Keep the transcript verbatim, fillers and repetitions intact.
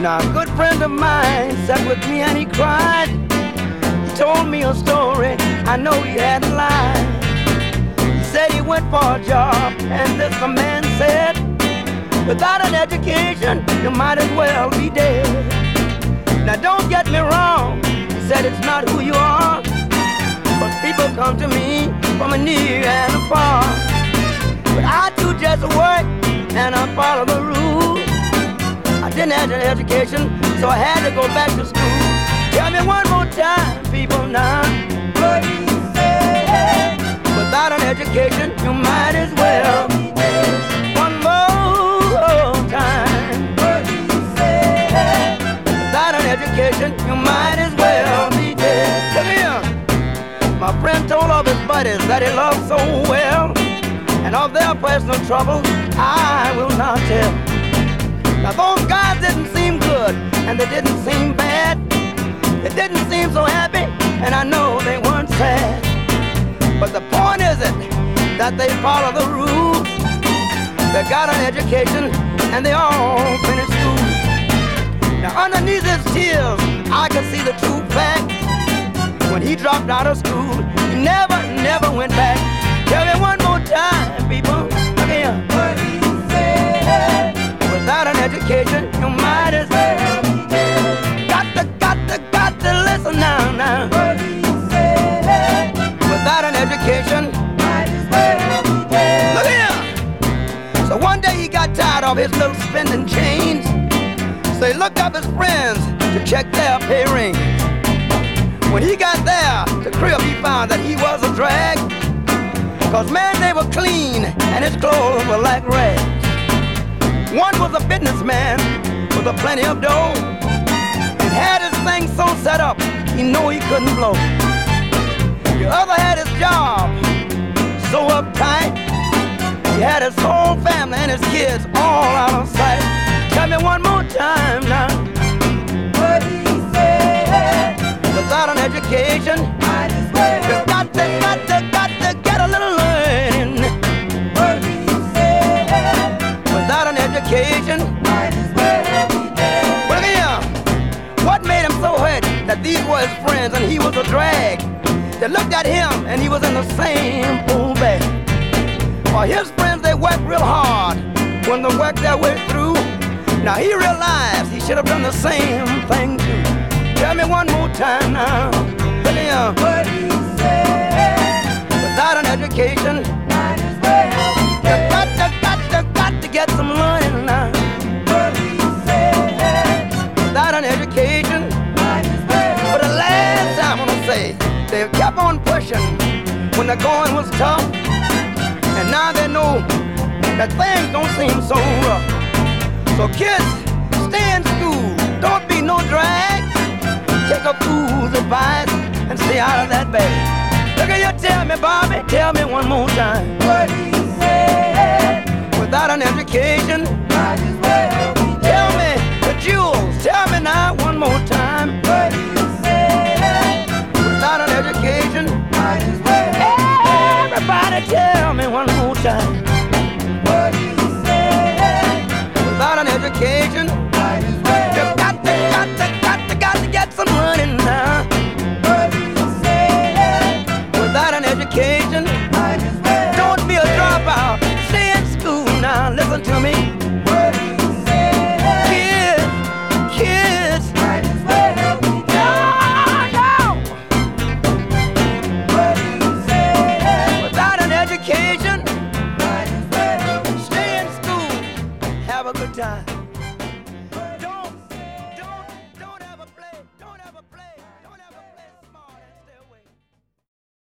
Now a good friend of mine sat with me and he cried. He told me a story, I know he hadn't lied. He said he went for a job, and this a man said, without an education, you might as well be dead. Now don't get me wrong, he said it's not who you are, but people come to me from a near and a far. But I do just work and I follow the rules. I didn't have an education, so I had to go back to school. Tell me one more time, people now. What he said. Without an education, you might as well be dead. One more time. What he said. Without an education, you might as well be dead. Look here. My friend told all his buddies that he loved so well, and of their personal troubles, I will not tell. Now those guys didn't seem good, and they didn't seem bad. They didn't seem so happy, and I know they weren't sad. But the point is it, that they follow the rules. They got an education, and they all finished school. Now underneath his tears, I could see the true fact. When he dropped out of school, he never, never went back. Tell me one more time, people. Look here. What he said. Without an education, you might as well be dead. Got to, got to, got to listen now, now. What he said. Without an education, might as well be dead. Look here. So one day he got tired of his little spending change. So he looked up his friends to check their pay rings. When he got there, the crib, he found that he was a drag. Cause man, they were clean, and his clothes were like rags. One was a businessman with a plenty of dough, and had his thing so set up, he knew he couldn't blow. The other had his job so uptight, he had his whole family and his kids all out of sight. Tell me one more time now. What he said. Without an education, might as well. You got to, got to, got to get a little learning. What he said. Without an education, might as well be dead. Well, here, what made him so hurt that these were his friends and he was a drag? They looked at him and he was in the same old bag. For his friends, they worked real hard when they worked their way through. Now he realized he should have done the same thing too. Tell me one more time now. Look here. What he said. Without an education, might as well be dead. You got to, got to, got to get some learning now. What he said. Without an education, might as well. For the last time I'm gonna say, they kept on pushing when the going was tough, and now they know that things don't seem so rough. So kids, stay in school. Don't be no drag. Take a fool's advice and stay out of that bag. Look at you, tell me, Bobby, tell me one more time. What he said. Without an education, might as well be dead. Tell me, the jewels, tell me now one more time. What he said. Without an education, might as well. Everybody tell me one more time. What he said. Without an education, might as well. You got to, got to, got to, got to get some money now. What he said. Without an education, might as well. Don't be a dropout. Stay in school now. Listen to me. What he said. Kids, kids, might as well be dead. No, no. What he said. Without an education, might as well. Stay in school. Have a good time.